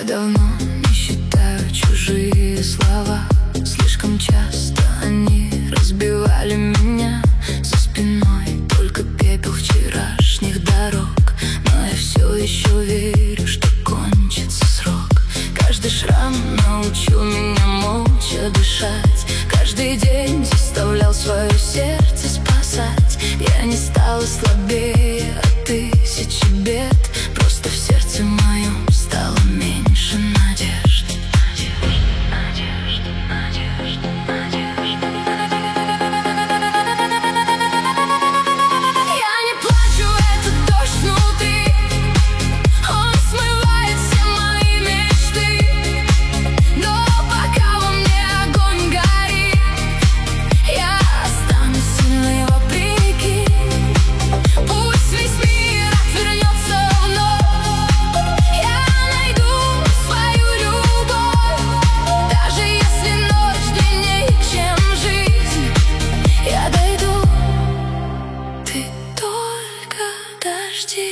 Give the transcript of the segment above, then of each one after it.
давно не считаю чужие слова. Слишком часто они разбивали меня за спиной. Только пепел вчерашних дорог. Но я все еще верю, что кончится срок. Каждый шрам научил меня молча дышать. Каждый день заставлял свое сердце спасать. Я не стала слабее от тысячи бед. Просто в сердце моем стало меньше надежд. Я не плачу, этот дождь внутри. Он смывает все мои мечты. Но пока во мне огонь горит, я останусь сильной вопреки. Пусть весь мир отвернется вновь, я найду свою любовь. Даже если ночь длиннее, чем жизнь, я дойду. Ты только дождись.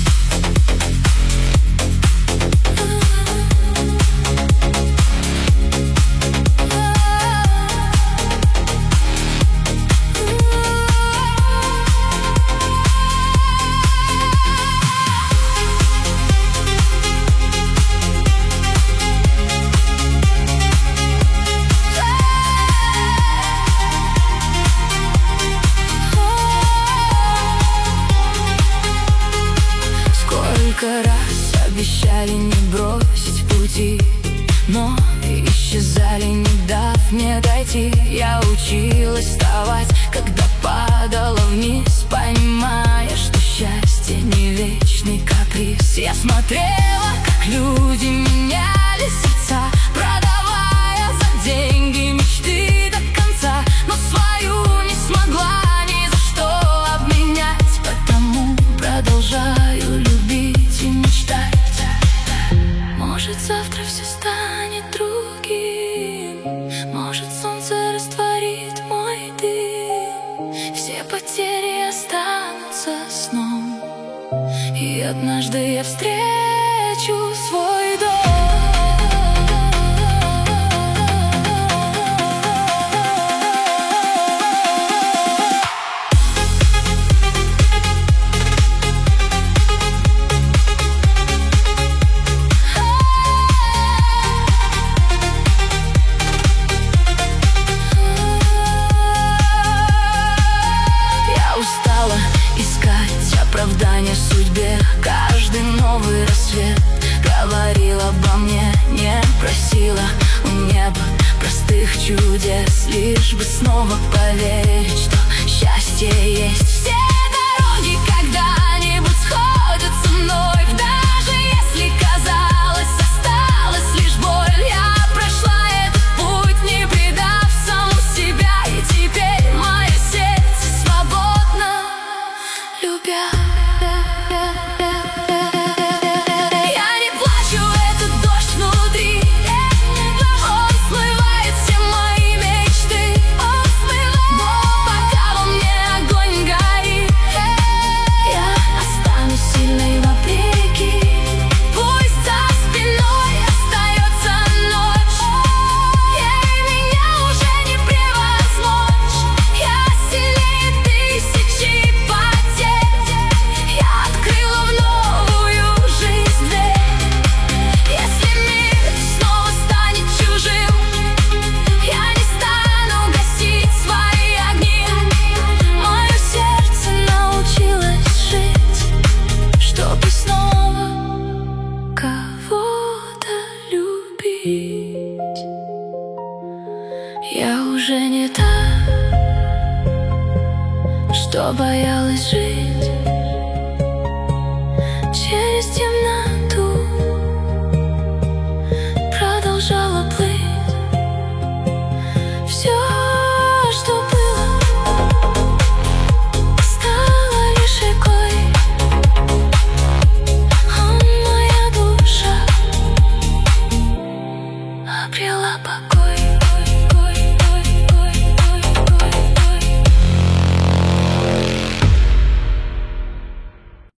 Сколько раз обещали не бросить пути, но исчезали, не дав мне дойти. Я училась вставать, когда падала вниз, понимая, что счастье не вечный каприз. Я смотрела, как люди меняли сердца, продавая за деньги мечты до конца. Но свою не смогла ни за что обменять, потому продолжаю любить и мечтать. Может, завтра все станет другим, может, солнце растворит мой дым. Все потери останутся сном, и однажды я встречу свой дом. Искать оправдание судьбе. Каждый новый рассвет говорил обо мне, не просила у неба простых чудес, лишь бы снова поверить, что счастье есть. Все дороги когда-нибудь сходятся вновь, даже если казалось, осталась лишь боль. Я прошла этот путь, не предав саму себя, и теперь мое сердце свободно, любя. Я не плачу, этот дождь внутри. Он смывает все мои мечты. Но пока во мне огонь горит, я останусь сильной вопреки. Пусть за спиной остается ночь, ей меня уже не превозмочь. Я сильнее тысячи потерь, я открыла в новую жизнь дверь. Если мир снова станет чужим, я не стану гасить свои огни. Мое сердце научилось жить, чтобы снова кого-то любить. Я уже не та, что боялась жить через темноту.